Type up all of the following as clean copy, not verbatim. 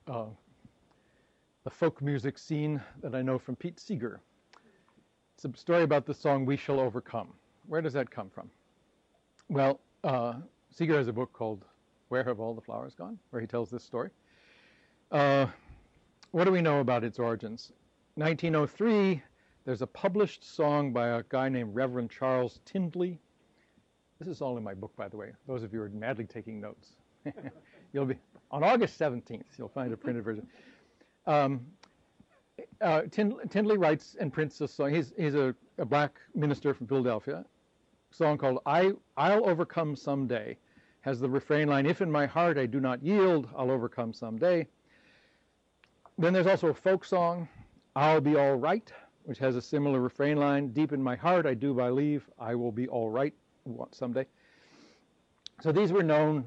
the folk music scene that I know from Pete Seeger. It's a story about the song "We Shall Overcome." Where does that come from? Well, Seeger has a book called "Where Have All the Flowers Gone?" where he tells this story. What do we know about its origins? 1903, there's a published song by a guy named Reverend Charles Tindley. This is all in my book, by the way. Those of you who are madly taking notes. You'll be on August 17th. You'll find a printed version. Tindley writes and prints a song. He's a black minister from Philadelphia. A song called "I'll Overcome Someday." Has the refrain line, "If in my heart I do not yield, I'll overcome someday." Then there's also a folk song, "I'll Be All Right," which has a similar refrain line, "Deep in my heart I do believe I will be all right someday." So these were known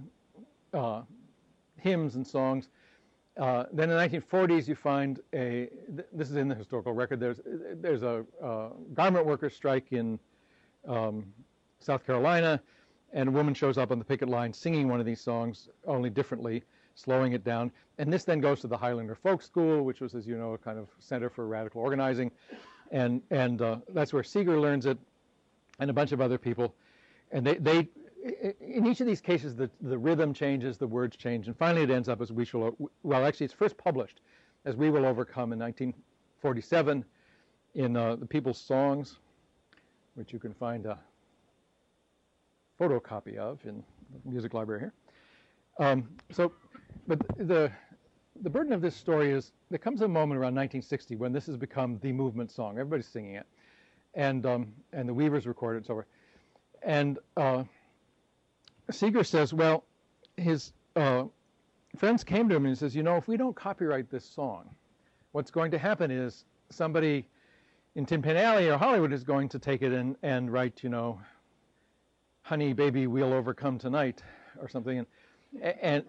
hymns and songs. Then in the 1940s you find this is in the historical record, there's a garment workers strike in South Carolina, and a woman shows up on the picket line singing one of these songs, only differently, slowing it down. And this then goes to the Highlander Folk School, which was, as you know, a kind of center for radical organizing. And that's where Seeger learns it, and a bunch of other people. And they in each of these cases, the rhythm changes, the words change, and finally it ends up as "We Shall," well, actually it's first published as "We Will Overcome" in 1947 in the People's Songs, which you can find a photocopy of in the music library here. But the burden of this story is there comes a moment around 1960 when this has become the movement song. Everybody's singing it, and the Weavers recorded it and so forth. And Seeger says, well, his friends came to him and he says, if we don't copyright this song, what's going to happen is somebody in Tin Pan Alley or Hollywood is going to take it and write, "Honey, baby, we'll overcome tonight," or something, and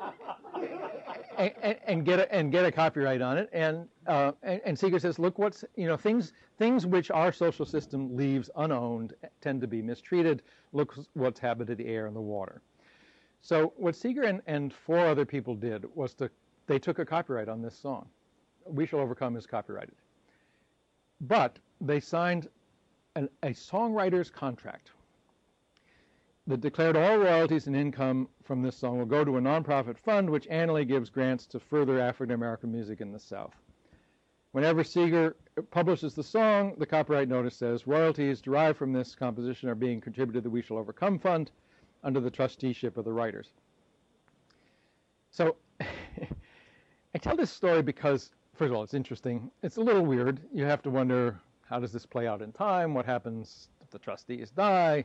get a copyright on it. And Seeger says, look, things which our social system leaves unowned tend to be mistreated. Look what's happened to the air and the water. So what Seeger and four other people did was they took a copyright on this song. "We Shall Overcome" is copyrighted. But they signed a songwriter's contract that declared all royalties and income from this song will go to a nonprofit fund which annually gives grants to further African American music in the South. Whenever Seeger publishes the song, the copyright notice says, "Royalties derived from this composition are being contributed to the We Shall Overcome Fund under the trusteeship of the writers." So I tell this story because, first of all, it's interesting. It's a little weird. You have to wonder, how does this play out in time? What happens if the trustees die?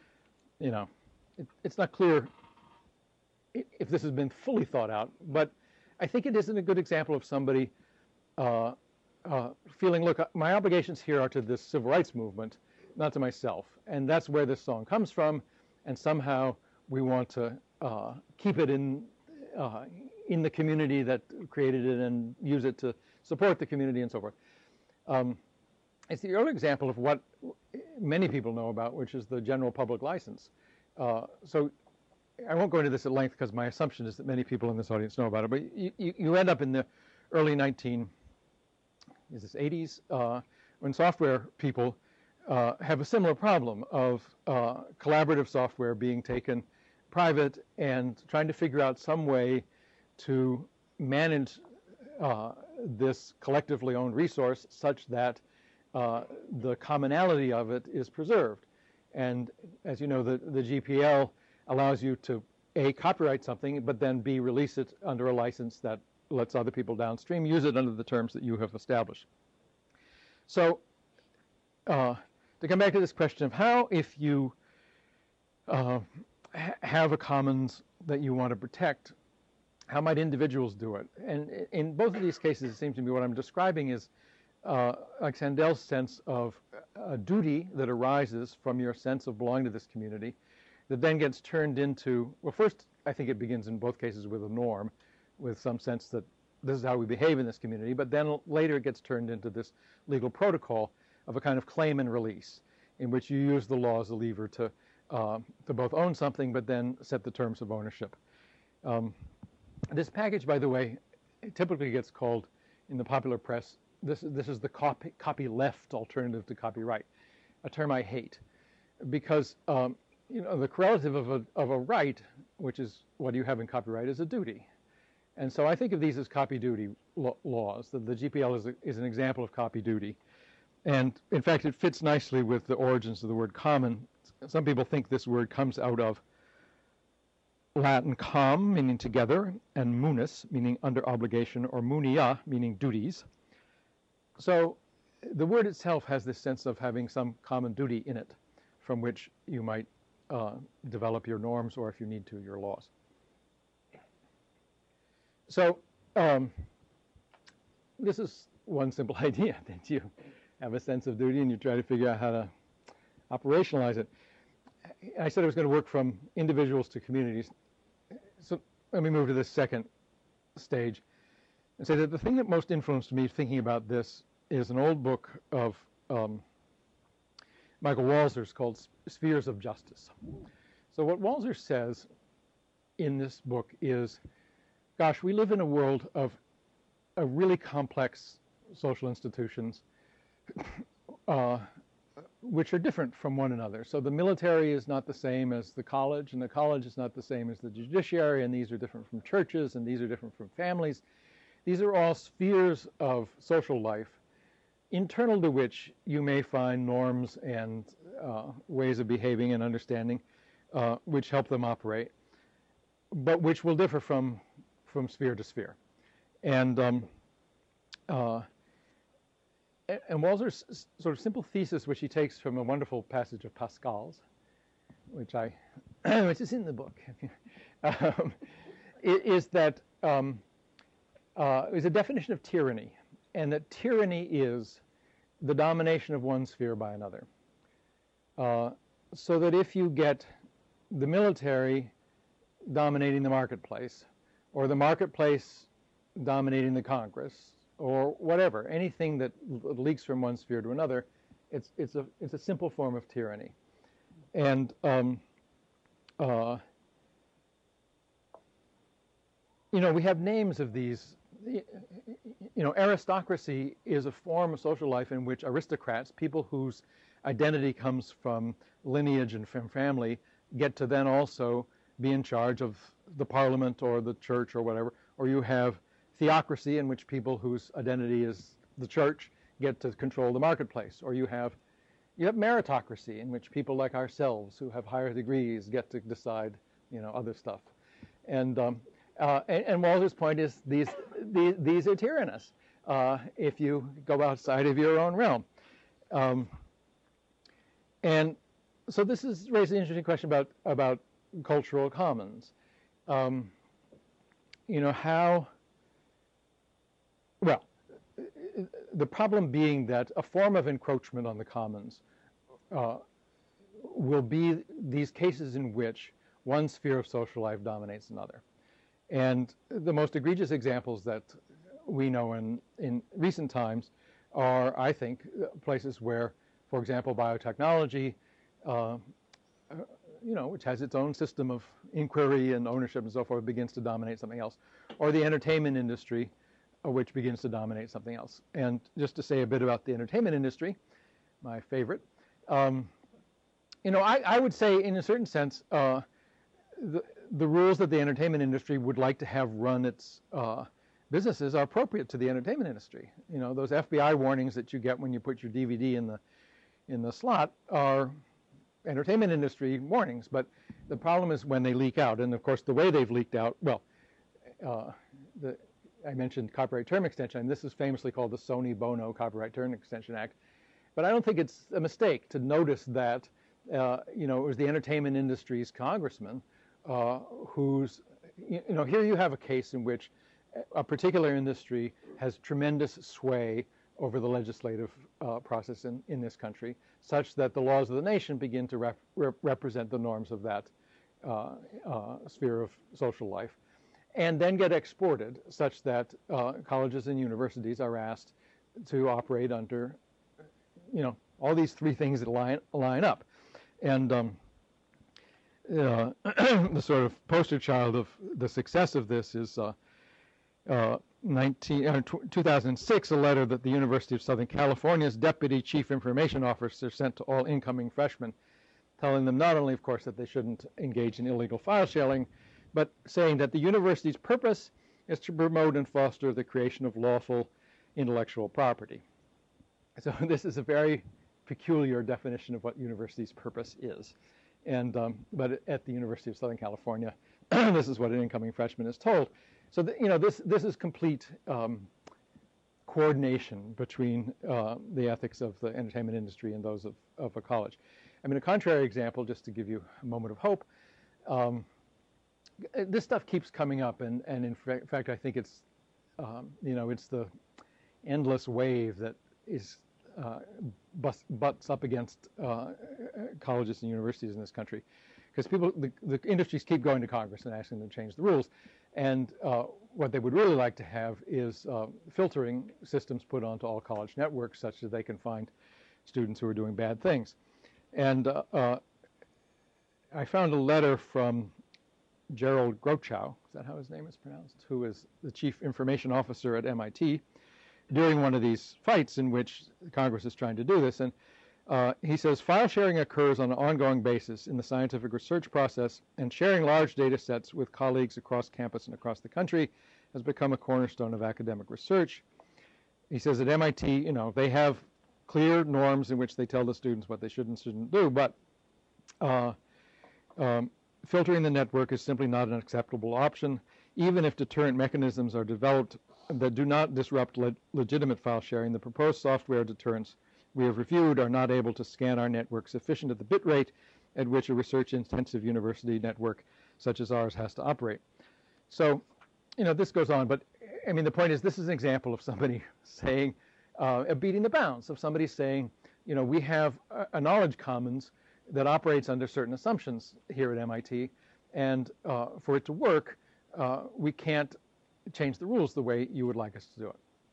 It's not clear if this has been fully thought out, but I think it isn't a good example of somebody feeling, look, my obligations here are to this civil rights movement, not to myself, and that's where this song comes from, and somehow we want to keep it in the community that created it and use it to support the community and so forth. It's the early example of what many people know about, which is the general public license. So I won't go into this at length because my assumption is that many people in this audience know about it, but you end up in the early 80s when software people have a similar problem of collaborative software being taken private and trying to figure out some way to manage this collectively owned resource such that the commonality of it is preserved. And as you know, the GPL allows you to A, copyright something, but then B, release it under a license that lets other people downstream use it under the terms that you have established. So to come back to this question of how, if you have a commons that you want to protect, how might individuals do it? And in both of these cases, it seems to me what I'm describing is like Sandel's sense of a duty that arises from your sense of belonging to this community that then gets turned into, well, first, I think it begins in both cases with a norm, with some sense that this is how we behave in this community, but then later it gets turned into this legal protocol of a kind of claim and release in which you use the law as a lever to both own something but then set the terms of ownership. This package, by the way, it typically gets called in the popular press, this is the copyleft alternative to copyright, a term I hate, because the correlative of a right, which is what you have in copyright, is a duty. And so I think of these as copy duty laws. The GPL is an example of copy duty. And in fact, it fits nicely with the origins of the word common. Some people think this word comes out of Latin com, meaning together, and munus, meaning under obligation, or munia, meaning duties. So the word itself has this sense of having some common duty in it from which you might develop your norms, or if you need to, your laws. So this is one simple idea, that you have a sense of duty and you try to figure out how to operationalize it. I said it was going to work from individuals to communities. So let me move to this second stage and say that the thing that most influenced me thinking about this is an old book of Michael Walzer's called Spheres of Justice. So what Walzer says in this book is, gosh, we live in a world of really complex social institutions which are different from one another. So the military is not the same as the college, and the college is not the same as the judiciary, and these are different from churches, and these are different from families. These are all spheres of social life, internal to which you may find norms and ways of behaving and understanding which help them operate, but which will differ from sphere to sphere. And Walzer's sort of simple thesis, which he takes from a wonderful passage of Pascal's, which is in the book, is that is a definition of tyranny, and that tyranny is the domination of one sphere by another. So that if you get the military dominating the marketplace, or the marketplace dominating the Congress, or whatever, anything that leaks from one sphere to another, it's a simple form of tyranny. And we have names of these. Aristocracy is a form of social life in which aristocrats, people whose identity comes from lineage and from family, get to then also be in charge of the parliament or the church or whatever. Or you have theocracy, in which people whose identity is the church get to control the marketplace. Or you have meritocracy, in which people like ourselves who have higher degrees get to decide, other stuff. And Walzer's point is these are tyrannous if you go outside of your own realm. And so this raises an interesting question about cultural commons. The problem being that a form of encroachment on the commons will be these cases in which one sphere of social life dominates another. And the most egregious examples that we know in recent times are, I think, places where, for example, biotechnology, which has its own system of inquiry and ownership and so forth, begins to dominate something else, or the entertainment industry, which begins to dominate something else. And just to say a bit about the entertainment industry, my favorite, I would say, in a certain sense, the rules that the entertainment industry would like to have run its businesses are appropriate to the entertainment industry. Those FBI warnings that you get when you put your DVD in the slot are entertainment industry warnings, but the problem is when they leak out. And of course, the way they've leaked out, I mentioned copyright term extension, and this is famously called the Sony Bono Copyright Term Extension Act. But I don't think it's a mistake to notice that it was the entertainment industry's congressman who's, here you have a case in which a particular industry has tremendous sway over the legislative process in this country, such that the laws of the nation begin to represent the norms of that sphere of social life, and then get exported such that colleges and universities are asked to operate under, all these three things that line up. And the sort of poster child of the success of this is 2006, a letter that the University of Southern California's Deputy Chief Information Officer sent to all incoming freshmen, telling them not only, of course, that they shouldn't engage in illegal file sharing, but saying that the university's purpose is to promote and foster the creation of lawful intellectual property. So this is a very peculiar definition of what university's purpose is. And but at the University of Southern California, this is what an incoming freshman is told. So this is complete coordination between the ethics of the entertainment industry and those of a college. I mean, a contrary example, just to give you a moment of hope, this stuff keeps coming up, and in fact, I think it's it's the endless wave that is butts up against colleges and universities in this country, because the industries keep going to Congress and asking them to change the rules, and what they would really like to have is filtering systems put onto all college networks such that they can find students who are doing bad things. And I found a letter from Gerald Grochow, is that how his name is pronounced, who is the chief information officer at MIT, during one of these fights in which Congress is trying to do this. And he says, file sharing occurs on an ongoing basis in the scientific research process, and sharing large data sets with colleagues across campus and across the country has become a cornerstone of academic research. He says at MIT, they have clear norms in which they tell the students what they should and shouldn't do, but filtering the network is simply not an acceptable option, even if deterrent mechanisms are developed that do not disrupt legitimate file sharing. The proposed software deterrents we have reviewed are not able to scan our network sufficient at the bit rate at which a research-intensive university network such as ours has to operate. So, this goes on, but I mean, the point is, this is an example of somebody saying, beating the bounds, of somebody saying, we have a knowledge commons that operates under certain assumptions here at MIT, and for it to work, we can't change the rules the way you would like us to do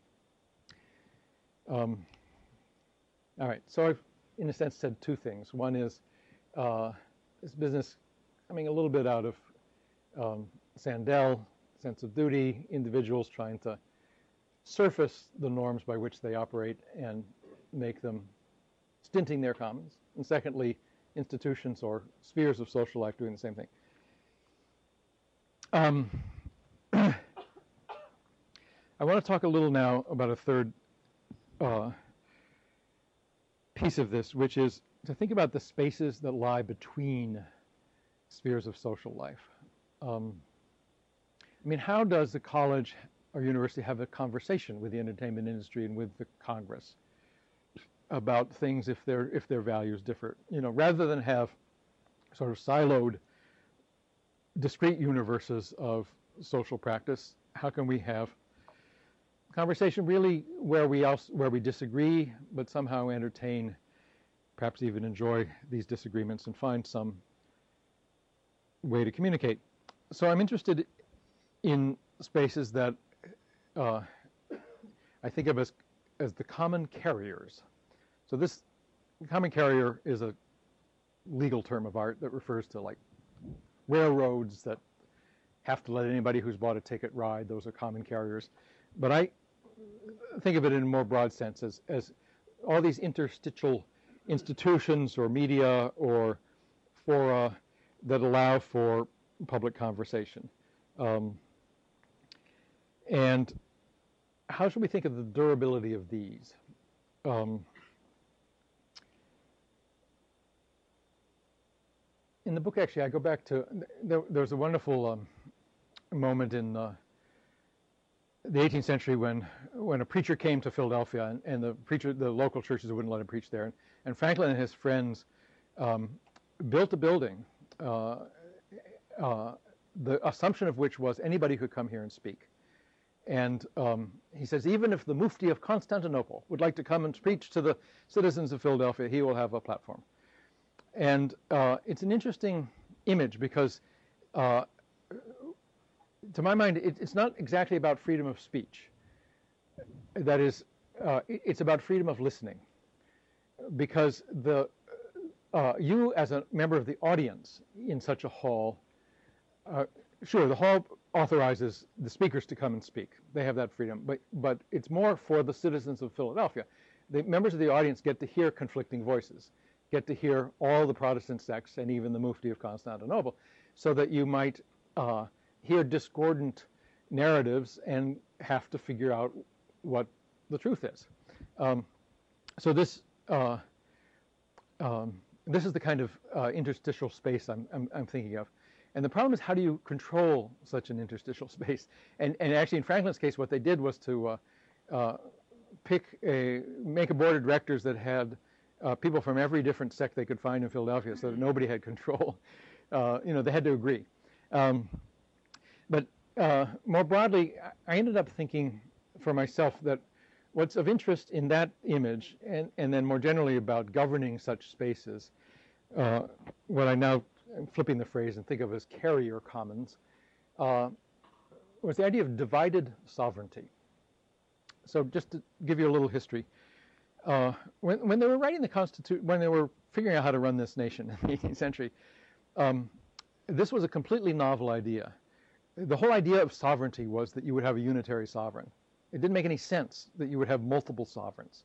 it. All right, so I've, in a sense, said two things. One is this business coming a little bit out of Sandel, sense of duty, individuals trying to surface the norms by which they operate and make them stinting their commons. And secondly, institutions or spheres of social life doing the same thing. I want to talk a little now about a third piece of this, which is to think about the spaces that lie between spheres of social life. I mean, how does a college or university have a conversation with the entertainment industry and with the Congress about things if their values differ? Rather than have sort of siloed, discrete universes of social practice, how can we have conversation really where we disagree, but somehow entertain, perhaps even enjoy these disagreements and find some way to communicate? So I'm interested in spaces that I think of as the common carriers. So this common carrier is a legal term of art that refers to like railroads that have to let anybody who's bought a ticket ride. Those are common carriers. But I think of it in a more broad sense as all these interstitial institutions or media or fora that allow for public conversation. And how should we think of the durability of these? In the book, actually, I go back to, there's a wonderful moment in the 18th century when a preacher came to Philadelphia, and the local churches wouldn't let him preach there. And Franklin and his friends built a building, the assumption of which was anybody could come here and speak. And he says, even if the Mufti of Constantinople would like to come and preach to the citizens of Philadelphia, he will have a platform. And it's an interesting image because, to my mind, it's not exactly about freedom of speech. That is, it's about freedom of listening. Because you, as a member of the audience in such a hall, Sure, the hall authorizes the speakers to come and speak. They have that freedom, but it's more for the citizens of Philadelphia. The members of the audience get to hear conflicting voices, get to hear all the Protestant sects and even the Mufti of Constantinople, so that you might hear discordant narratives and have to figure out what the truth is. So this is the kind of interstitial space I'm thinking of. And the problem is, how do you control such an interstitial space? And actually, in Franklin's case, what they did was to make a board of directors that had people from every different sect they could find in Philadelphia, so that nobody had control. They had to agree. But more broadly, I ended up thinking for myself that what's of interest in that image, and then more generally about governing such spaces, what I now am flipping the phrase and think of as carrier commons, was the idea of divided sovereignty. So just to give you a little history, when they were writing the Constitution, when they were figuring out how to run this nation in the 18th century, this was a completely novel idea. The whole idea of sovereignty was that you would have a unitary sovereign. It didn't make any sense that you would have multiple sovereigns.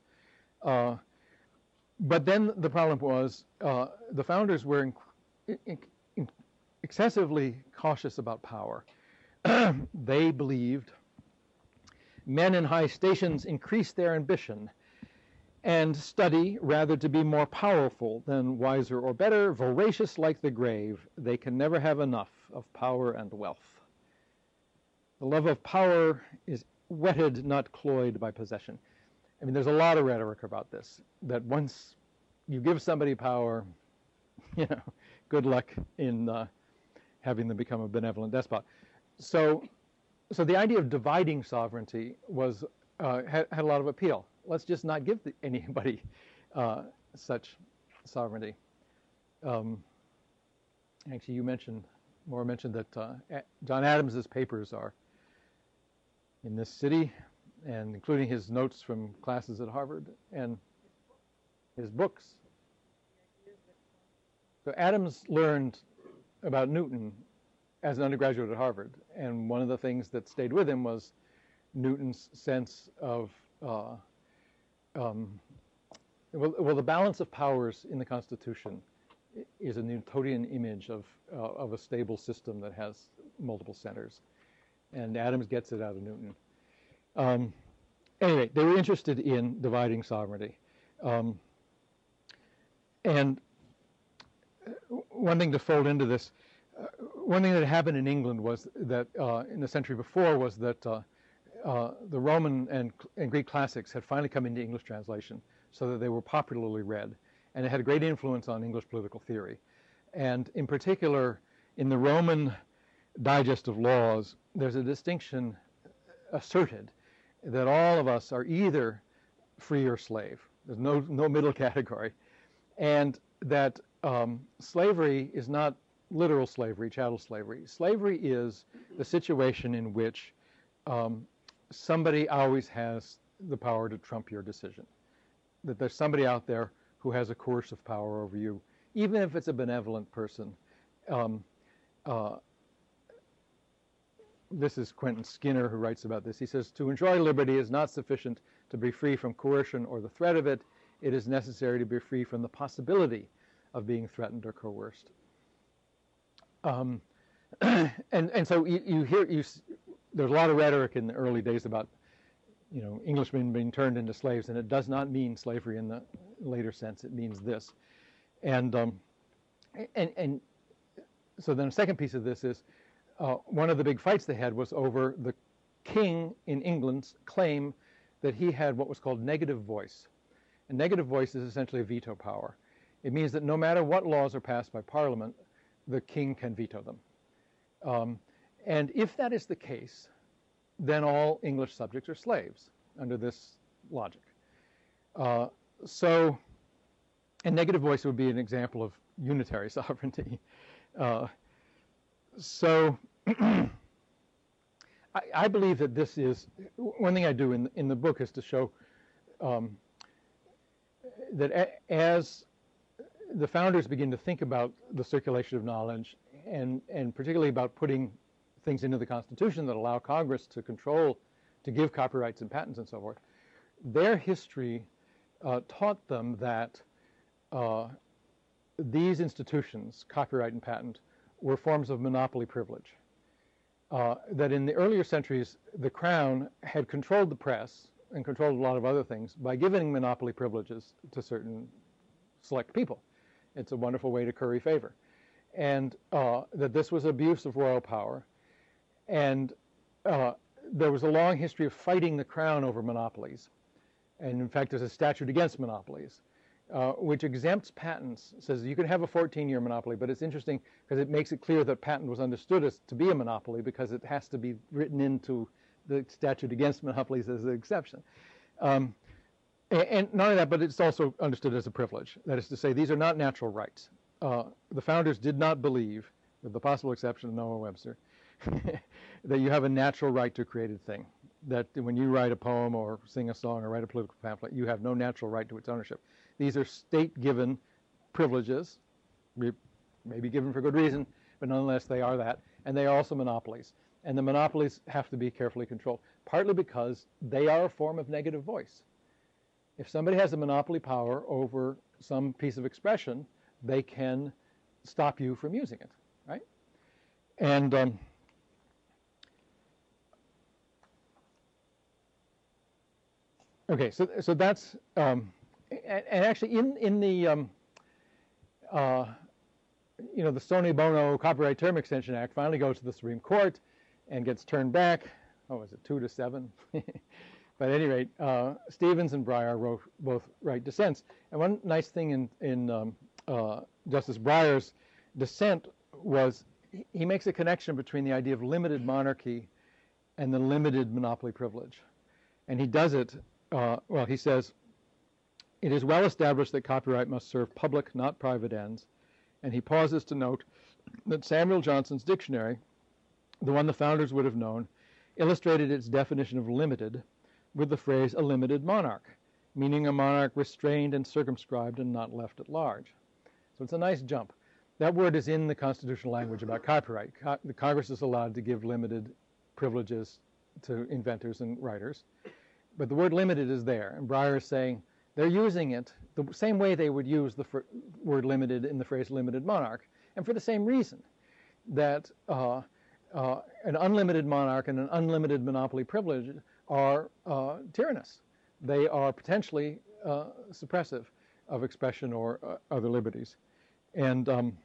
But then the problem was the founders were excessively cautious about power. They believed men in high stations increase their ambition and study rather to be more powerful than wiser or better, voracious like the grave. They can never have enough of power and wealth. The love of power is whetted, not cloyed by possession. I mean, there's a lot of rhetoric about this, that once you give somebody power, good luck in having them become a benevolent despot. So the idea of dividing sovereignty was had a lot of appeal. Let's just not give anybody such sovereignty. Actually, Maura mentioned that John Adams's papers are in this city, and including his notes from classes at Harvard and his books. So Adams learned about Newton as an undergraduate at Harvard, and one of the things that stayed with him was Newton's sense of the balance of powers in the Constitution is a Newtonian image of a stable system that has multiple centers, and Adams gets it out of Newton. Anyway, they were interested in dividing sovereignty, and one thing to fold into this, one thing that happened in England was that in the century before was that the Roman and Greek classics had finally come into English translation, so that they were popularly read, and it had a great influence on English political theory. And in particular, in the Roman Digest of Laws, there's a distinction asserted that all of us are either free or slave. There's no middle category, and that slavery is not literal slavery, chattel slavery. Slavery is the situation in which somebody always has the power to trump your decision. That there's somebody out there who has a coercive power over you, even if it's a benevolent person. This is Quentin Skinner who writes about this. He says, to enjoy liberty is not sufficient to be free from coercion or the threat of it. It is necessary to be free from the possibility of being threatened or coerced. And so you hear, there's a lot of rhetoric in the early days about, Englishmen being turned into slaves, and it does not mean slavery in the later sense. It means this. And so then the second piece of this is, one of the big fights they had was over the king in England's claim that he had what was called negative voice. And negative voice is essentially a veto power. It means that no matter what laws are passed by Parliament, the king can veto them. And if that is the case, then all English subjects are slaves under this logic. And negative voice would be an example of unitary sovereignty. I believe that this is, one thing I do in the book is to show that as the founders begin to think about the circulation of knowledge, and particularly about putting things into the Constitution that allow Congress to control, to give copyrights and patents and so forth, their history taught them that these institutions, copyright and patent, were forms of monopoly privilege. That in the earlier centuries, the Crown had controlled the press and controlled a lot of other things by giving monopoly privileges to certain select people. It's a wonderful way to curry favor. And that this was abuse of royal power. And there was a long history of fighting the Crown over monopolies. And in fact, there's a statute against monopolies, which exempts patents, says you can have a 14-year monopoly, but it's interesting because it makes it clear that patent was understood as to be a monopoly because it has to be written into the statute against monopolies as an exception. And not only that, but it's also understood as a privilege. That is to say, these are not natural rights. The founders did not believe, with the possible exception of Noah Webster, that you have a natural right to a created thing. That when you write a poem or sing a song or write a political pamphlet, you have no natural right to its ownership. These are state-given privileges, maybe given for good reason, but nonetheless they are that, and they are also monopolies. And the monopolies have to be carefully controlled, partly because they are a form of negative voice. If somebody has a monopoly power over some piece of expression, they can stop you from using it, right? And okay, so that's and actually in the the Sony Bono Copyright Term Extension Act finally goes to the Supreme Court and gets turned back. Oh, was it 2-7? But at any rate, Stevens and Breyer both write dissents. And one nice thing in Justice Breyer's dissent was he makes a connection between the idea of limited monarchy and the limited monopoly privilege. And he does it, well, he says, it is well established that copyright must serve public, not private ends. And he pauses to note that Samuel Johnson's dictionary, the one the founders would have known, illustrated its definition of limited with the phrase a limited monarch, meaning a monarch restrained and circumscribed and not left at large. So it's a nice jump. That word is in the constitutional language about copyright. The Congress is allowed to give limited privileges to inventors and writers. But the word limited is there. And Breyer is saying they're using it the same way they would use the word limited in the phrase limited monarch. And for the same reason, that an unlimited monarch and an unlimited monopoly privilege are tyrannous. They are potentially suppressive of expression or other liberties. And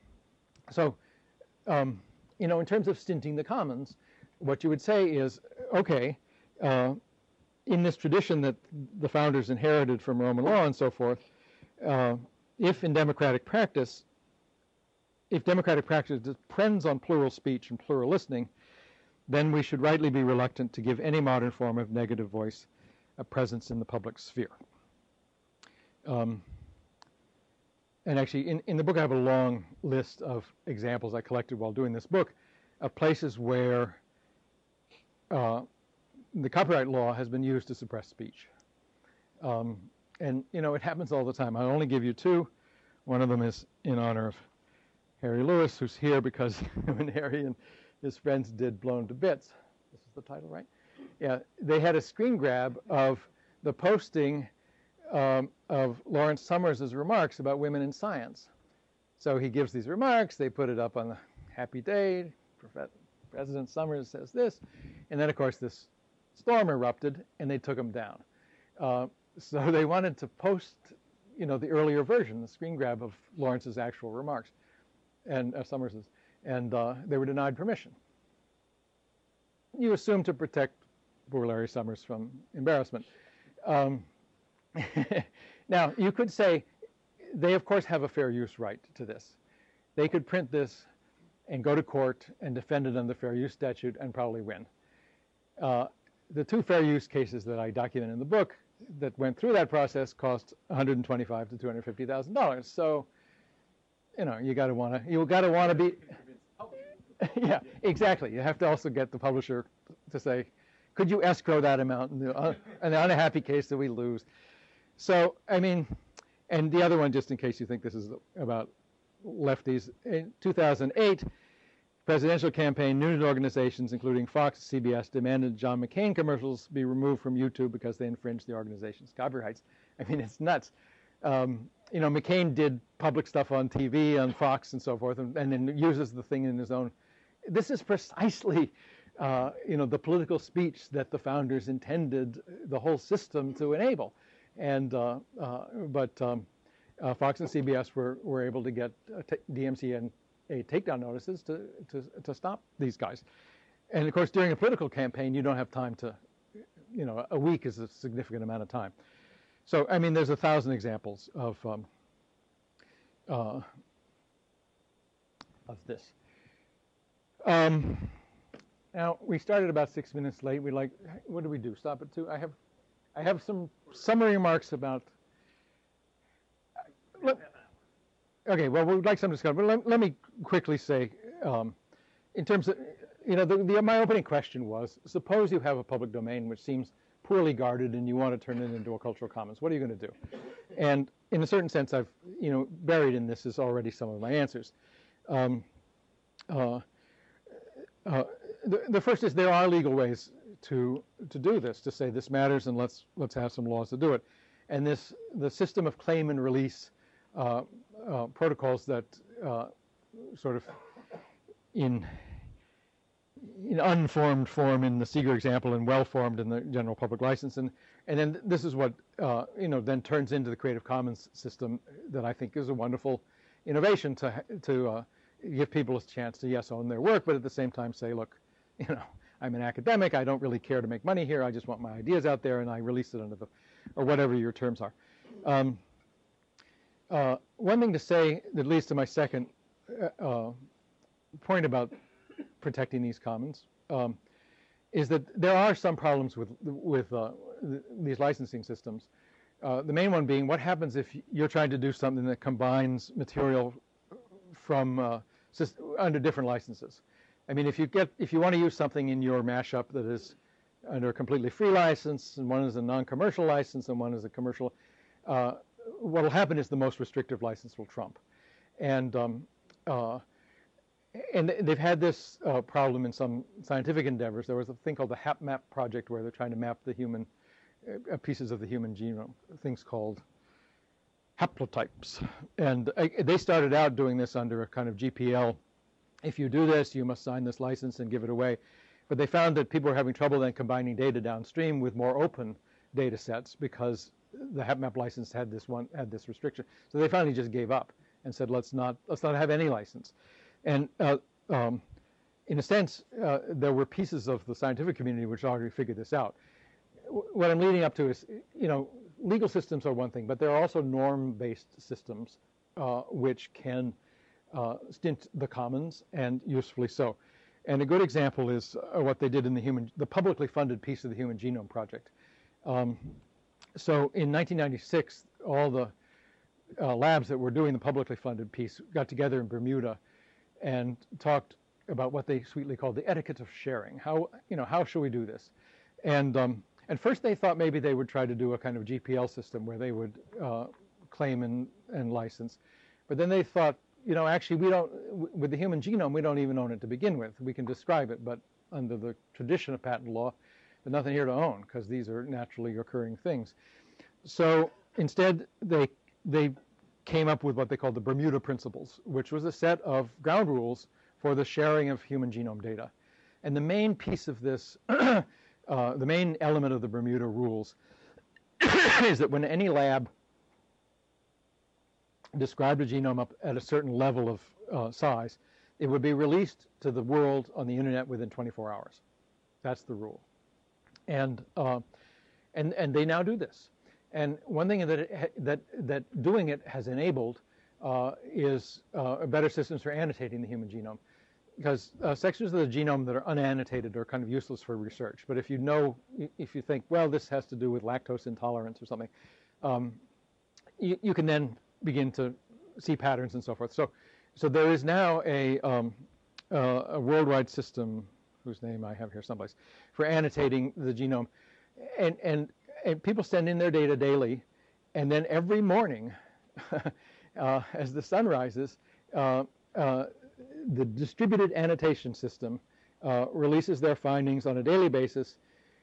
in terms of stinting the commons, what you would say is, okay, in this tradition that the founders inherited from Roman law and so forth, if democratic practice depends on plural speech and plural listening, then we should rightly be reluctant to give any modern form of negative voice a presence in the public sphere. And actually, in the book, I have a long list of examples I collected while doing this book of places where the copyright law has been used to suppress speech. And, it happens all the time. I'll only give you two. One of them is in honor of Harry Lewis, who's here because when Harry and his friends did Blown to Bits, this is the title, right? Yeah, they had a screen grab of the posting of Lawrence Summers' remarks about women in science. So he gives these remarks, they put it up on the Happy Day, President Summers says this, and then of course this storm erupted and they took him down. So they wanted to post, the earlier version, the screen grab of Lawrence's actual remarks, and Summers's, and they were denied permission. You assume to protect poor Larry Summers from embarrassment. Now, you could say they, of course, have a fair use right to this. They could print this and go to court and defend it under the fair use statute and probably win. The two fair use cases that I document in the book that went through that process cost $125,000 to $250,000. So, you got to want to be. Yeah, exactly. You have to also get the publisher to say, could you escrow that amount in the unhappy case that we lose? So, and the other one, just in case you think this is about lefties, in 2008, presidential campaign, news organizations, including Fox, CBS, demanded John McCain commercials be removed from YouTube because they infringed the organization's copyrights. I mean, it's nuts. You know, McCain did public stuff on TV, on Fox and so forth, and then uses the thing in his own. This is precisely, you know, the political speech that the founders intended the whole system to enable. And but Fox and CBS were able to get DMCA takedown notices to stop these guys. And of course, during a political campaign, you don't have time to, you know, a week is a significant amount of time. So, I mean, there's 1,000 examples of this. Now, we started about 6 minutes late. We like, what do we do? Stop at 2? I have some summary remarks about. Okay, well, we'd like some discussion, but let me quickly say, in terms of, you know, my opening question was, suppose you have a public domain which seems poorly guarded and you want to turn it into a cultural commons. What are you going to do? And in a certain sense, I've, you know, buried in this is already some of my answers. The first is there are legal ways to do this, to say this matters and let's have some laws to do it. And the system of claim and release protocols that sort of in unformed form in the Seeger example and well-formed in the general public license. And then this is what, you know, then turns into the Creative Commons system that I think is a wonderful innovation to give people a chance to, yes, own their work, but at the same time say, look, you know, I'm an academic, I don't really care to make money here, I just want my ideas out there and I release it under the, or whatever your terms are. One thing to say that leads to my second point about protecting these commons is that there are some problems with these licensing systems. The main one being, what happens if you're trying to do something that combines material from under different licenses? I mean, if you want to use something in your mashup that is under a completely free license, and one is a non-commercial license, and one is a commercial, what will happen is the most restrictive license will trump. And they've had this problem in some scientific endeavors. There was a thing called the HapMap project where they're trying to map the human pieces of the human genome, things called haplotypes. And they started out doing this under a kind of GPL. If you do this, you must sign this license and give it away. But they found that people were having trouble then combining data downstream with more open data sets because the HapMap license had this restriction. So they finally just gave up and said, let's not have any license. And in a sense, there were pieces of the scientific community which already figured this out. What I'm leading up to is, you know, legal systems are one thing, but there are also norm-based systems which can stint the commons, and usefully so. And a good example is what they did in the publicly funded piece of the Human Genome Project. So in 1996, all the labs that were doing the publicly funded piece got together in Bermuda and talked about what they sweetly called the etiquette of sharing. How should we do this? And first they thought maybe they would try to do a kind of GPL system where they would claim and license. But then they thought, you know, actually with the human genome, we don't even own it to begin with. We can describe it, but under the tradition of patent law, there's nothing here to own because these are naturally occurring things. So instead, they came up with what they called the Bermuda Principles, which was a set of ground rules for the sharing of human genome data. And the main piece of this, the main element of the Bermuda rules is that when any lab described a genome up at a certain level of size, it would be released to the world on the internet within 24 hours. That's the rule. And they now do this. And one thing that doing it has enabled is better systems for annotating the human genome. Because sections of the genome that are unannotated are kind of useless for research. But if you think, well, this has to do with lactose intolerance or something, you can then begin to see patterns and so forth. So there is now a worldwide system, whose name I have here someplace, for annotating the genome. And people send in their data daily, and then every morning, as the sun rises, the distributed annotation system releases their findings on a daily basis,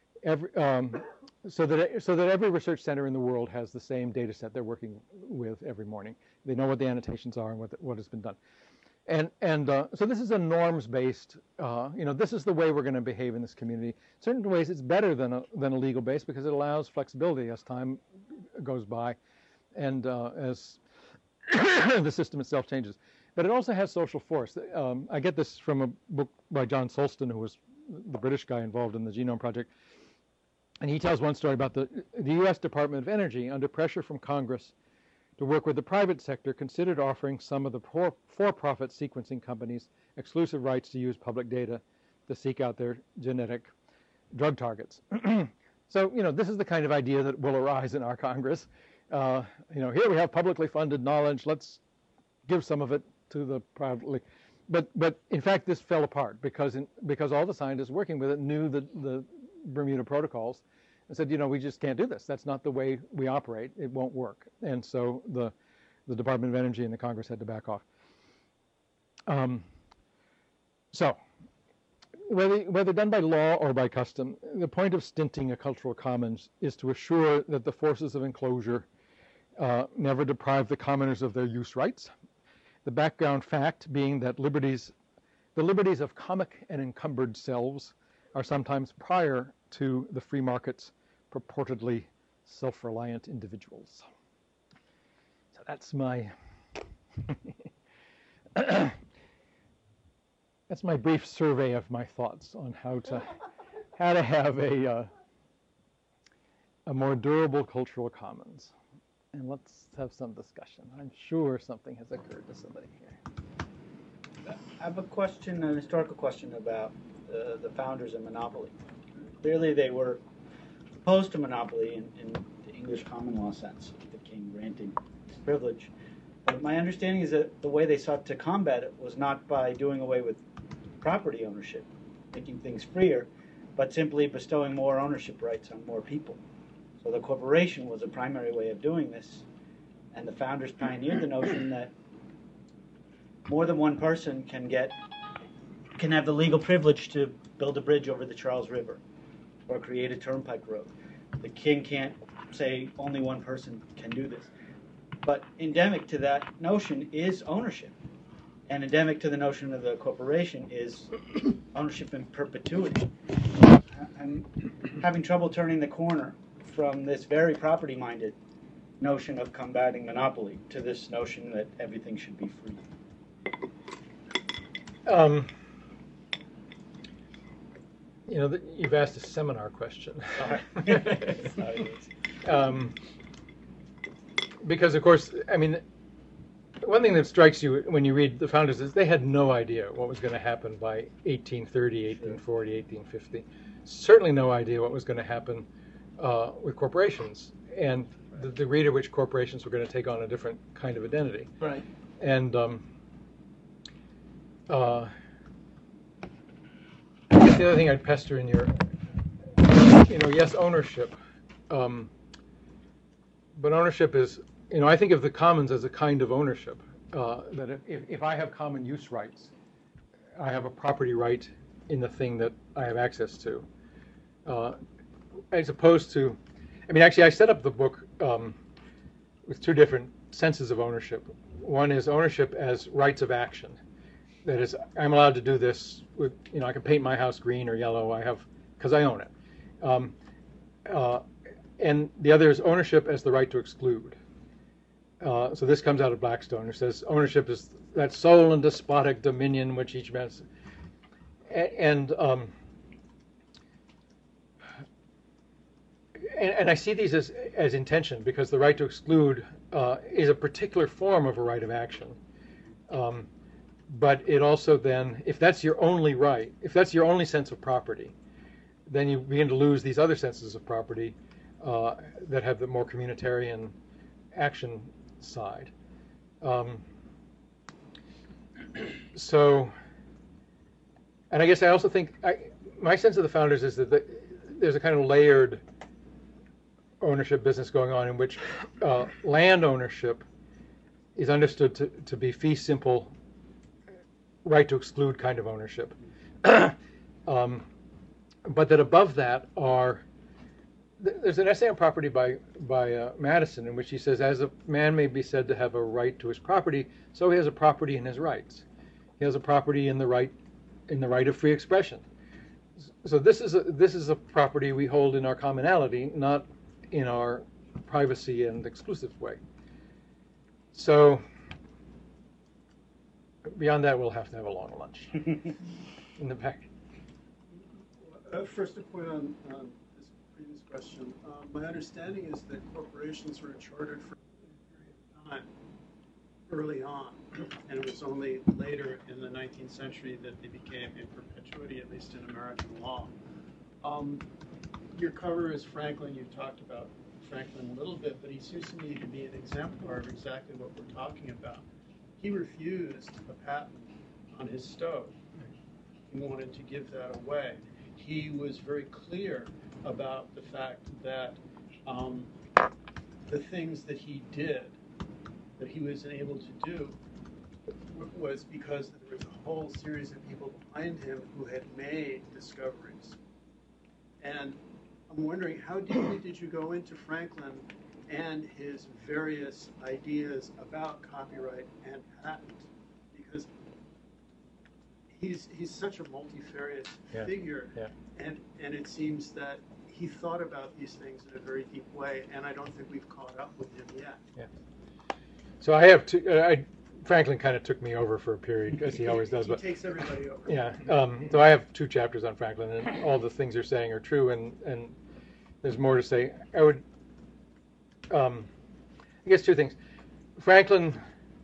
so that every research center in the world has the same data set they're working with every morning. They know what the annotations are and what has been done. And so this is a norms-based, this is the way we're going to behave in this community. In certain ways, it's better than a legal base because it allows flexibility as time goes by and as the system itself changes. But it also has social force. I get this from a book by John Sulston, who was the British guy involved in the Genome Project. And he tells one story about the U.S. Department of Energy, under pressure from Congress to work with the private sector, considered offering some of the for-profit sequencing companies exclusive rights to use public data to seek out their genetic drug targets. So, this is the kind of idea that will arise in our Congress. Here we have publicly funded knowledge. Let's give some of it to the privately. But in fact, this fell apart because all the scientists working with it knew the Bermuda Protocols and said, we just can't do this. That's not the way we operate. It won't work. And so the Department of Energy and the Congress had to back off. So whether done by law or by custom, the point of stinting a cultural commons is to assure that the forces of enclosure never deprive the commoners of their use rights. The background fact being that the liberties of comic and encumbered selves are sometimes prior to the free market's purportedly self-reliant individuals. So that's my that's my brief survey of my thoughts on how to have a more durable cultural commons. And let's have some discussion. I'm sure something has occurred to somebody here. I have a question, an historical question about the founders of monopoly. Clearly they were opposed to monopoly in the English common law sense, the king granting his privilege. But my understanding is that the way they sought to combat it was not by doing away with property ownership, making things freer, but simply bestowing more ownership rights on more people. So the corporation was a primary way of doing this, and the founders pioneered the notion that more than one person can have the legal privilege to build a bridge over the Charles River or create a turnpike road. The king can't say only one person can do this. But endemic to that notion is ownership. And endemic to the notion of the corporation is ownership in perpetuity. I'm having trouble turning the corner from this very property-minded notion of combating monopoly to this notion that everything should be free. You've asked a seminar question. Because, of course, one thing that strikes you when you read the founders is they had no idea what was going to happen by 1830, 1840, 1850. Certainly no idea what was going to happen with corporations and the degree to which corporations were going to take on a different kind of identity. Right. And I guess the other thing I'd pester in your, yes, ownership. But ownership is, I think of the commons as a kind of ownership. That if I have common use rights, I have a property right in the thing that I have access to. As opposed to, actually I set up the book with two different senses of ownership. One is ownership as rights of action. That is, I'm allowed to do this with, I can paint my house green or yellow, because I own it. And the other is ownership as the right to exclude. So this comes out of Blackstone. It says ownership is that sole and despotic dominion which each man has. And I see these as intention, because the right to exclude is a particular form of a right of action. But it also then, if that's your only right, if that's your only sense of property, then you begin to lose these other senses of property that have the more communitarian action side. So, and I guess I also think, my sense of the founders is that there's a kind of layered ownership business going on in which land ownership is understood to be fee simple right to exclude kind of ownership. But that above that there's an essay on property by Madison in which he says, as a man may be said to have a right to his property, so he has a property in his rights. He has a property in the right of free expression. So this is a property we hold in our commonality, not in our privacy and exclusive way. So beyond that, we'll have to have a long lunch in the back. First, a point on this previous question. My understanding is that corporations were chartered for a period of time early on, and it was only later in the 19th century that they became in perpetuity, at least in American law. Your cover is Franklin. You talked about Franklin a little bit, but he seems to me to be an exemplar of exactly what we're talking about. He refused a patent on his stove. He wanted to give that away. He was very clear about the fact that the things that he did, that he was able to do, was because there was a whole series of people behind him who had made discoveries. And I'm wondering, how deeply did you go into Franklin and his various ideas about copyright and patent? Because he's such a multifarious figure, and it seems that he thought about these things in a very deep way, and I don't think we've caught up with him yet. Yeah. So I have two. Franklin kind of took me over for a period, as he always does. He takes everybody over. Yeah. So I have 2 chapters on Franklin, and all the things you're saying are true, and there's more to say. I would, I guess 2 things. Franklin,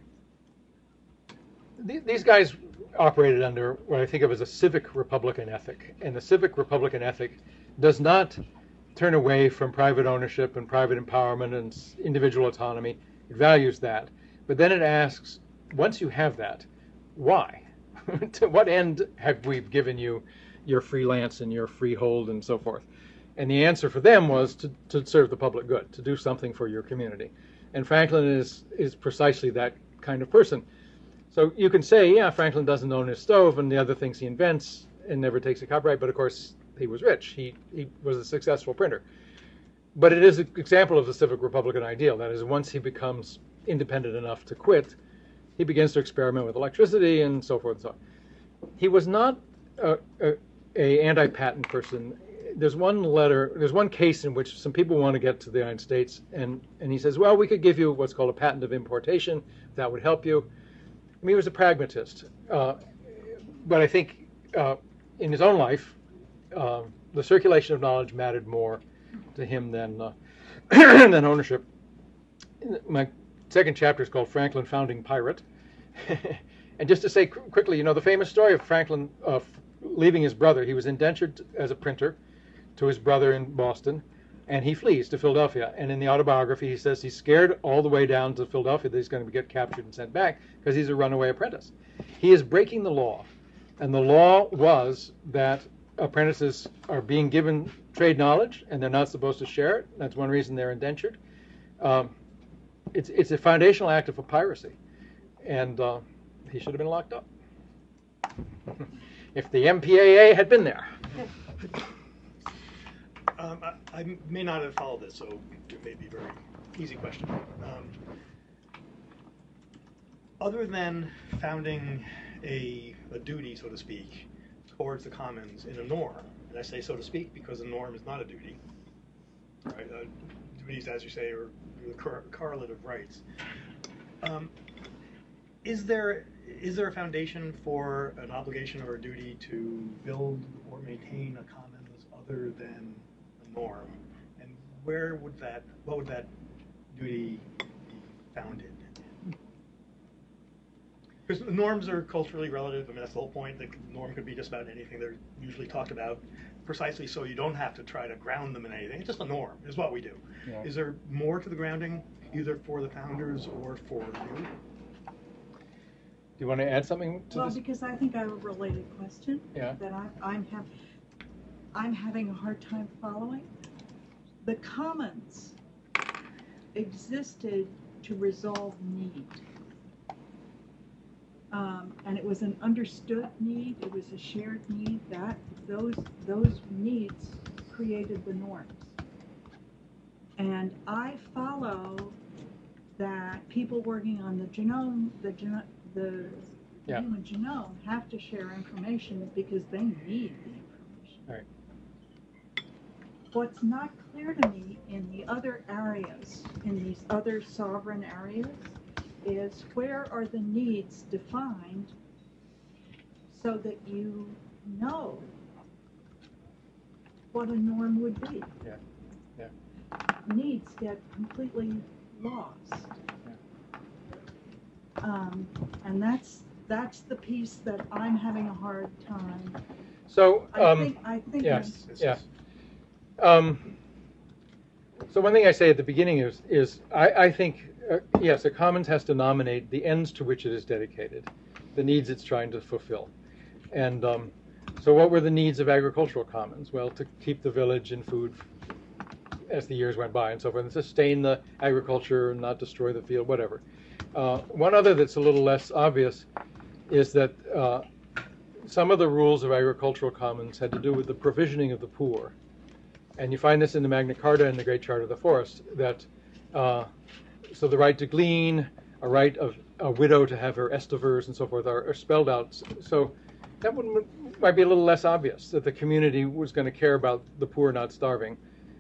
these guys operated under what I think of as a civic Republican ethic, and the civic Republican ethic does not turn away from private ownership and private empowerment and individual autonomy. It values that, but then it asks, once you have that, why? To what end have we given you your freelance and your freehold and so forth? And the answer for them was to serve the public good, to do something for your community. And Franklin is precisely that kind of person. So you can say, yeah, Franklin doesn't own his stove and the other things he invents and never takes a copyright, but of course he was rich. He was a successful printer. But it is an example of the civic Republican ideal. That is, once he becomes independent enough to quit, he begins to experiment with electricity and so forth and so on. He was not a anti-patent person. There's one case in which some people want to get to the United States, and he says, well, we could give you what's called a patent of importation. That would help you. I mean, he was a pragmatist. But I think in his own life, the circulation of knowledge mattered more to him than than ownership. My second chapter is called Franklin Founding Pirate. And just to say quickly, the famous story of Franklin leaving his brother. He was indentured as a printer to his brother in Boston, and he flees to Philadelphia. And in the autobiography, he says he's scared all the way down to Philadelphia that he's going to get captured and sent back because he's a runaway apprentice. He is breaking the law, and the law was that apprentices are being given trade knowledge, and they're not supposed to share it. That's one reason they're indentured. It's a foundational act of piracy, and he should have been locked up if the MPAA had been there. I may not have followed this, so it may be a very easy question. Other than founding a duty, so to speak, towards the commons in a norm, and I say so to speak because a norm is not a duty, right? Duties, as you say, are correlative rights. Is there a foundation for an obligation or a duty to build or maintain a commons other than a norm? And what would that duty be founded? Because norms are culturally relative. I mean, that's the whole point. The norm could be just about anything. They're usually talked about precisely so you don't have to try to ground them in anything. It's just a norm, is what we do. Yeah. Is there more to the grounding, either for the founders or for you? Do you want to add something to this? Well, because I think I have a related question that I'm having a hard time following. The commons existed to resolve need. and it was an understood need. It was a shared need. That those needs created the norms. And I follow that people working on the genome, the human genome, have to share information because they need the information. Right. What's not clear to me in the other areas, in these other sovereign areas, is where are the needs defined so that you know what a norm would be. Yeah. Yeah. Needs get completely lost. And that's the piece that I'm having a hard time. So I think yes, yeah. So one thing I say at the beginning is I think yes, a commons has to nominate the ends to which it is dedicated, the needs it's trying to fulfill, and so what were the needs of agricultural commons? Well, to keep the village in food as the years went by and so forth, and sustain the agriculture and not destroy the field, whatever. One other that's a little less obvious is that some of the rules of agricultural commons had to do with the provisioning of the poor. And you find this in the Magna Carta and the Great Charter of the Forest, that so the right to glean, a right of a widow to have her estivers and so forth are spelled out. So that one might be a little less obvious, that the community was going to care about the poor not starving.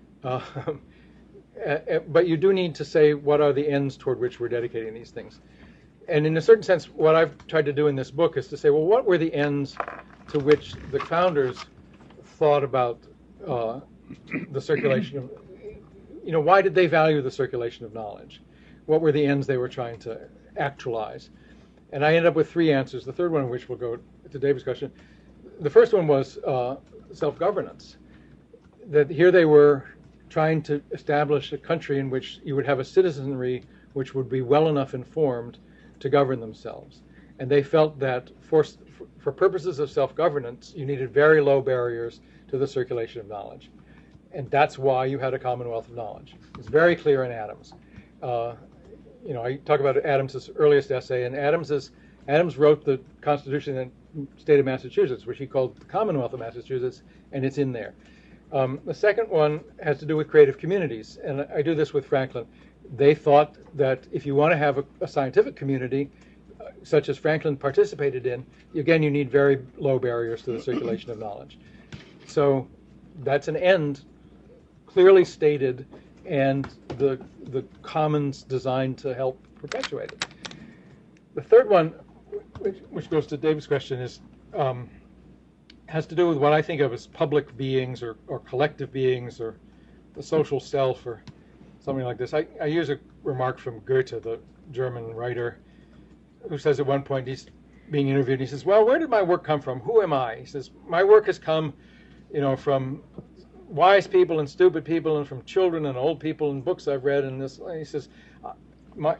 But you do need to say what are the ends toward which we're dedicating these things. And in a certain sense, what I've tried to do in this book is to say, well, what were the ends to which the founders thought about the circulation of, why did they value the circulation of knowledge? What were the ends they were trying to actualize? And I ended up with three answers, the third one of which will go to David's question. The first one was self-governance. That here they were trying to establish a country in which you would have a citizenry which would be well enough informed to govern themselves. And they felt that for purposes of self-governance, you needed very low barriers to the circulation of knowledge. And that's why you had a commonwealth of knowledge. It's very clear in Adams. I talk about Adams's earliest essay, and Adams wrote the Constitution in the state of Massachusetts, which he called the Commonwealth of Massachusetts, and it's in there. The second one has to do with creative communities, and I do this with Franklin. They thought that if you want to have a scientific community, such as Franklin participated in, again, you need very low barriers to the circulation of knowledge. So that's an end clearly stated, and the commons designed to help perpetuate it. The third one, which goes to David's question, is has to do with what I think of as public beings or collective beings or the social self or something like this. I use a remark from Goethe, the German writer, who says at one point, he's being interviewed, and he says, well, where did my work come from? Who am I? He says, my work has come, from wise people and stupid people and from children and old people and books I've read. And this, he says, my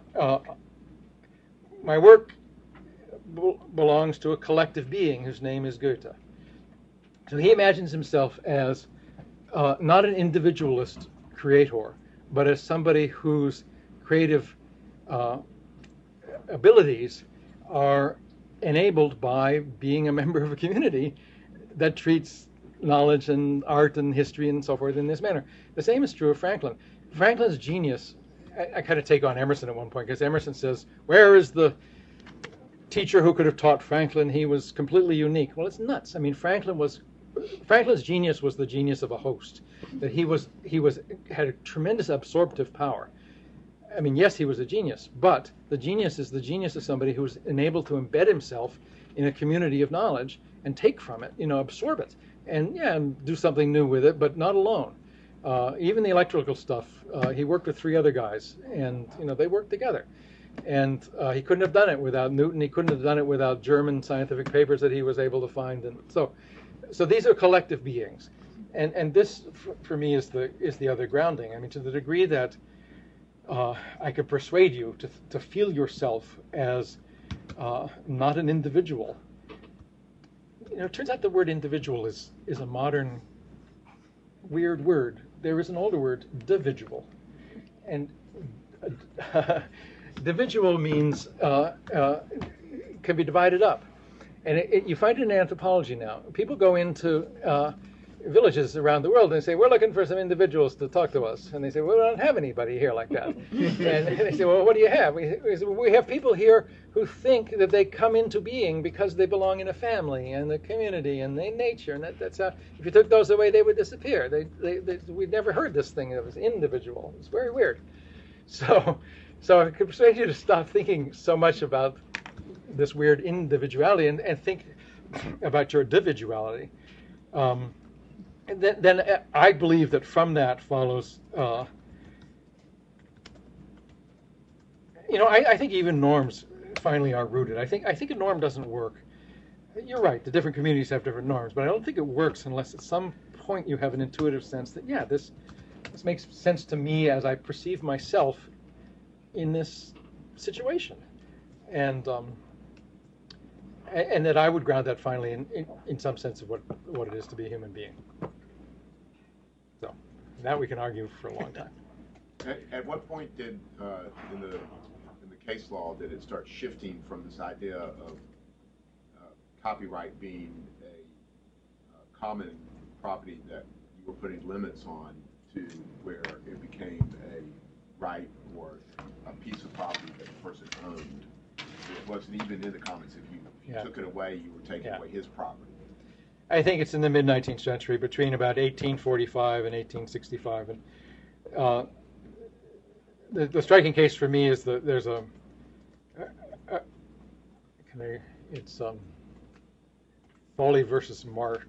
work belongs to a collective being whose name is Goethe. So he imagines himself as not an individualist creator, but as somebody whose creative abilities are enabled by being a member of a community that treats knowledge and art and history and so forth in this manner. The same is true of Franklin. Franklin's genius, I kind of take on Emerson at one point, because Emerson says, where is the teacher who could have taught Franklin? He was completely unique. Well, it's nuts. I mean, Franklin's genius was the genius of a host, that he had a tremendous absorptive power. I mean, yes, he was a genius, but the genius is the genius of somebody who was enabled to embed himself in a community of knowledge and take from it, absorb it, and do something new with it, but not alone. Even the electrical stuff, he worked with three other guys, and they worked together. And he couldn't have done it without Newton. He couldn't have done it without German scientific papers that he was able to find. And so these are collective beings, and this for me is the other grounding. I mean, to the degree that I could persuade you to feel yourself as not an individual. It turns out the word individual is a modern weird word. There is an older word, dividual, and dividual means kind can be divided up. And you find it in anthropology now. People go into villages around the world and they say, we're looking for some individuals to talk to us. And they say, well, we don't have anybody here like that. And they say, well, what do you have? We say, well, we have people here who think that they come into being because they belong in a family and the community and the nature. And that's how, if you took those away, they would disappear. We'd never heard this thing that was individual. It's very weird. So I could persuade you to stop thinking so much about this weird individuality and think about your individuality. And then I believe that from that follows, I think even norms finally are rooted. I think a norm doesn't work. You're right, the different communities have different norms, but I don't think it works unless at some point you have an intuitive sense that, yeah, this makes sense to me as I perceive myself in this situation. And that I would ground that finally in some sense of what it is to be a human being. So that we can argue for a long time. At what point did in the case law did it start shifting from this idea of copyright being a common property that you were putting limits on to where it became a right or a piece of property that the person owned? It wasn't even in the comments. If you took it away, you were taking away his property. I think it's in the mid-19th century, between about 1845 and 1865. And the striking case for me is that there's it's Foley versus Marsh.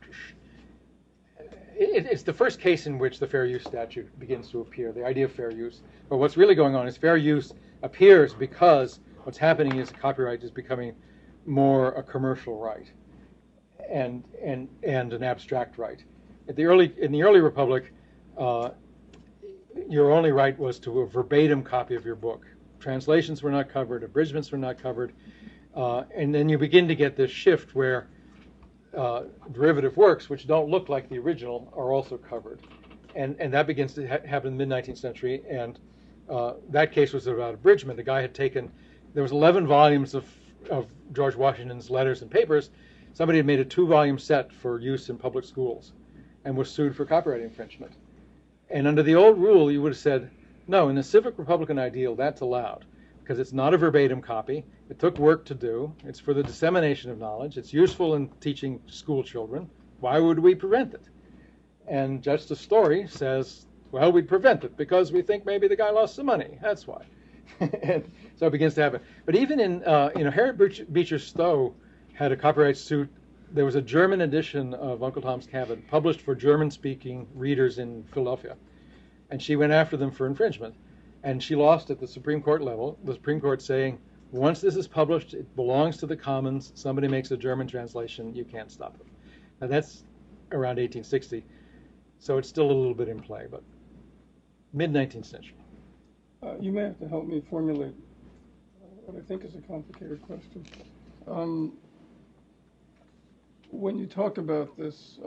It's the first case in which the fair use statute begins to appear, the idea of fair use. But what's really going on is fair use appears because what's happening is copyright is becoming more a commercial right and an abstract right. In the early Republic, your only right was to a verbatim copy of your book. Translations were not covered, abridgments were not covered, and then you begin to get this shift where derivative works, which don't look like the original, are also covered. And that begins to happen in the mid-19th century, and that case was about abridgment. The guy had taken, there was 11 volumes of George Washington's letters and papers. Somebody had made a 2-volume set for use in public schools and was sued for copyright infringement. And under the old rule, you would have said, no, in the civic republican ideal, that's allowed, because it's not a verbatim copy. It took work to do. It's for the dissemination of knowledge. It's useful in teaching school children. Why would we prevent it? And Justice Story says, well, we'd prevent it because we think maybe the guy lost some money. That's why. And so it begins to happen. But even in, Harriet Beecher Stowe had a copyright suit. There was a German edition of Uncle Tom's Cabin published for German-speaking readers in Philadelphia. And she went after them for infringement. And she lost at the Supreme Court level, the Supreme Court saying, once this is published, it belongs to the commons. Somebody makes a German translation, you can't stop it. Now that's around 1860. So it's still a little bit in play, but mid-19th century. You may have to help me formulate what I think is a complicated question. When you talk about this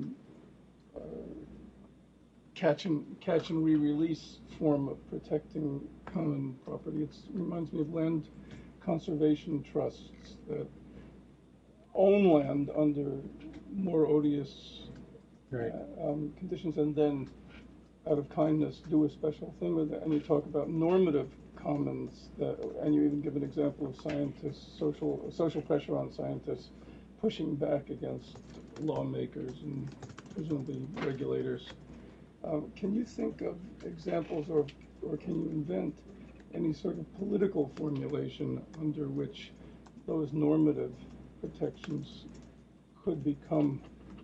catch and re-release form of protecting common property, it reminds me of land conservation trusts that own land under more odious conditions and then out of kindness do a special thing with it. And you talk about normative commons, and you even give an example of scientists, social pressure on scientists pushing back against lawmakers and presumably regulators. Can you think of examples or can you invent any sort of political formulation under which those normative protections could become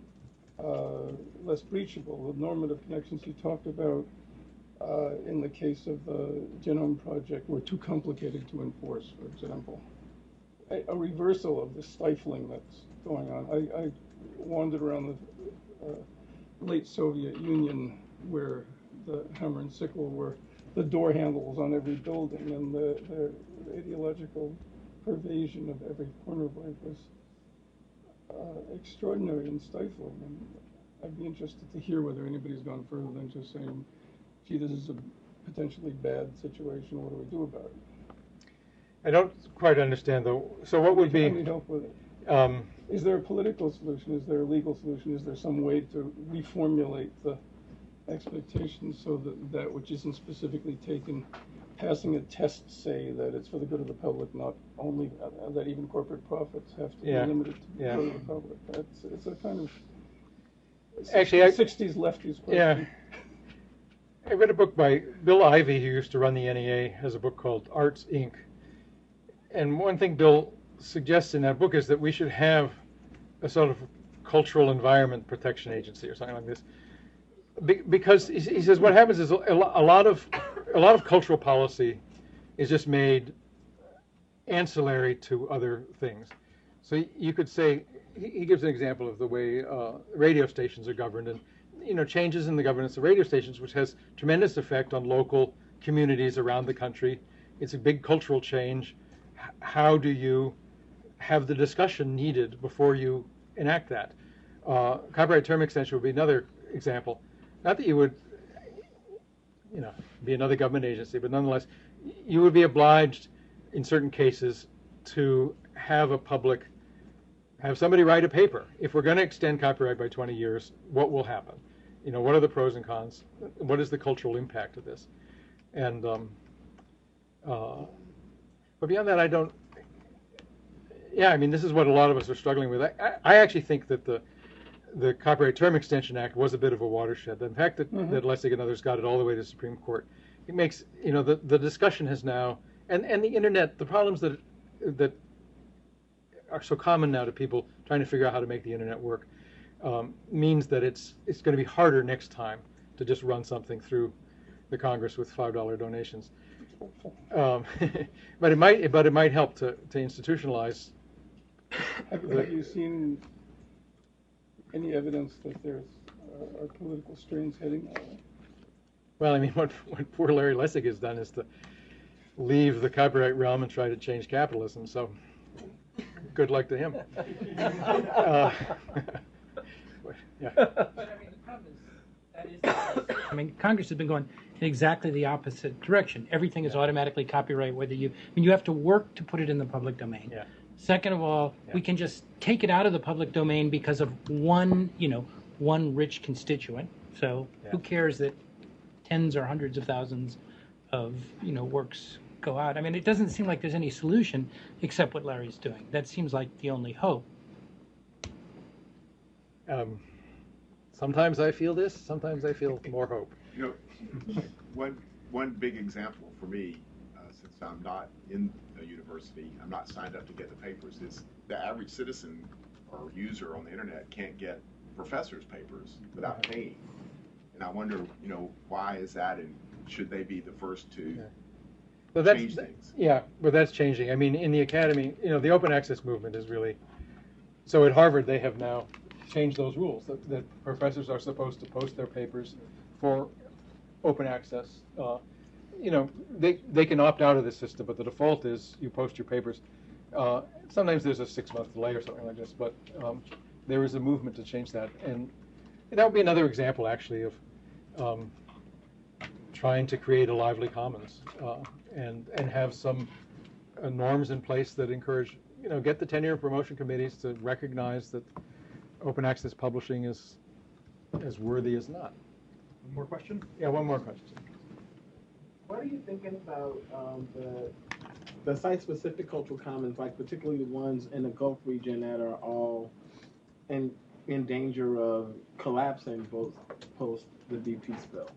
less breachable? The normative connections you talked about in the case of the Genome Project were too complicated to enforce, for example. A reversal of the stifling that's going on. I wandered around the late Soviet Union where the hammer and sickle were the door handles on every building, and the ideological pervasion of every corner of life was extraordinary and stifling. And I'd be interested to hear whether anybody's gone further than just saying, gee, this is a potentially bad situation, what do we do about it? I don't quite understand though. So what would I be? need help with it. Um, Is there a political solution? Is there a legal solution? Is there some way to reformulate the expectations so that that which isn't specifically taken, passing a test, say that it's for the good of the public, not only that even corporate profits have to Yeah. be limited to the Yeah. good of the public? It's a kind of Actually, 60s lefties question. yeah. I read a book by Bill Ivey, who used to run the NEA, has a book called Arts Inc. And one thing Bill suggests in that book is that we should have a sort of cultural environment protection agency or something like this. Because he says what happens is a lot of cultural policy is just made ancillary to other things. So you could say, he gives an example of the way radio stations are governed, and changes in the governance of radio stations, which has tremendous effect on local communities around the country. It's a big cultural change. How do you have the discussion needed before you enact that? Copyright term extension would be another example. Not that you would, be another government agency, but nonetheless, you would be obliged in certain cases to have somebody write a paper. If we're going to extend copyright by 20 years, what will happen? What are the pros and cons? What is the cultural impact of this? And but beyond that, I don't. Yeah, I mean, this is what a lot of us are struggling with. I actually think that the Copyright Term Extension Act was a bit of a watershed. The fact that, that Lessig and others got it all the way to the Supreme Court, it makes, the discussion has now, and the internet, the problems that are so common now to people trying to figure out how to make the internet work, means that it's going to be harder next time to just run something through the Congress with $5 donations. But it might help to institutionalize. Have you seen any evidence that there's are political strains heading that way? Well, I mean, what poor Larry Lessig has done is to leave the copyright realm and try to change capitalism. So, good luck to him. Yeah. But I mean, the problem is I mean, Congress has been going in exactly the opposite direction. Everything is automatically copyright, you have to work to put it in the public domain. Yeah. Second of all, we can just take it out of the public domain because of one rich constituent. So who cares that tens or hundreds of thousands of, works go out? I mean, it doesn't seem like there's any solution except what Larry's doing. That seems like the only hope. Sometimes I feel this, sometimes I feel more hope. One big example for me, since I'm not in a university, I'm not signed up to get the papers, is the average citizen or user on the internet can't get professors' papers without paying. And I wonder, why is that, and should they be the first to change things? Yeah, but that's changing. I mean, in the academy, the open access movement is really, so at Harvard they have now changed those rules that professors are supposed to post their papers for open access. They can opt out of the system, but the default is you post your papers. Sometimes there's a 6-month delay or something like this, but there is a movement to change that. And that would be another example, actually, of trying to create a lively commons and have some norms in place that encourage, get the tenure and promotion committees to recognize that open access publishing is as worthy as not. One more question? Yeah, one more question. What are you thinking about the site-specific cultural commons, like particularly the ones in the Gulf region that are all in danger of collapsing post the BP spill?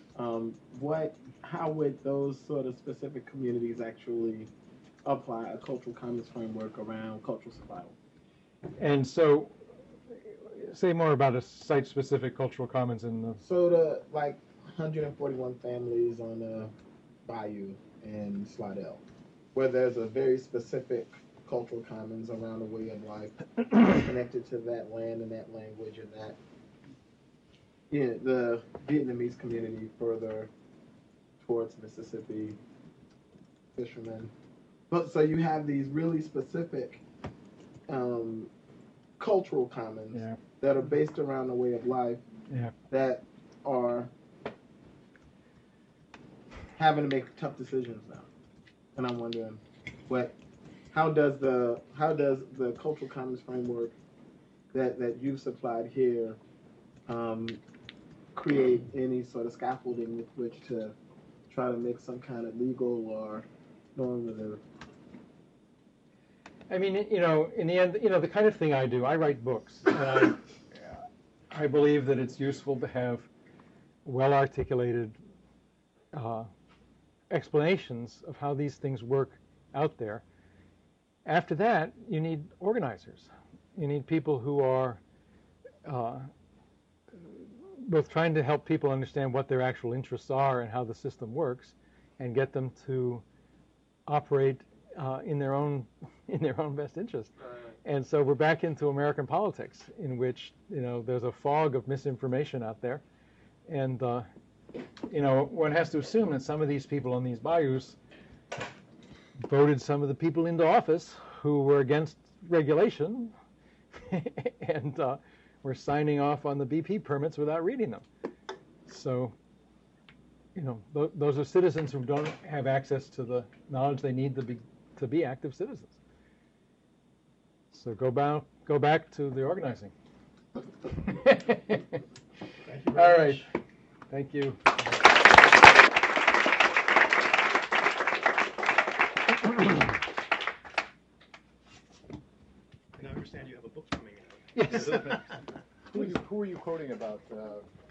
How would those sort of specific communities actually apply a cultural commons framework around cultural survival? And so, say more about a site-specific cultural commons in the... So the 141 families on the bayou in Slidell, where there's a very specific cultural commons around a way of life connected to that land and that language and that the Vietnamese community further towards Mississippi fishermen. But so you have these really specific cultural commons that are based around a way of life that are having to make tough decisions now. And I'm wondering how does the cultural commons framework that you've supplied here create any sort of scaffolding with which to try to make some kind of legal or normative? I mean, in the end, the kind of thing I do, I write books, and I believe that it's useful to have well-articulated explanations of how these things work out there. After that, you need organizers. You need people who are both trying to help people understand what their actual interests are and how the system works, and get them to operate in their own best interest. And so we're back into American politics, in which there's a fog of misinformation out there, and one has to assume that some of these people on these bayous voted some of the people into office who were against regulation and were signing off on the BP permits without reading them. So, those are citizens who don't have access to the knowledge they need to be active citizens. So go back to the organizing. Thank you very All right. much. Thank you. And I understand you have a book coming out. Yes. Who are you quoting about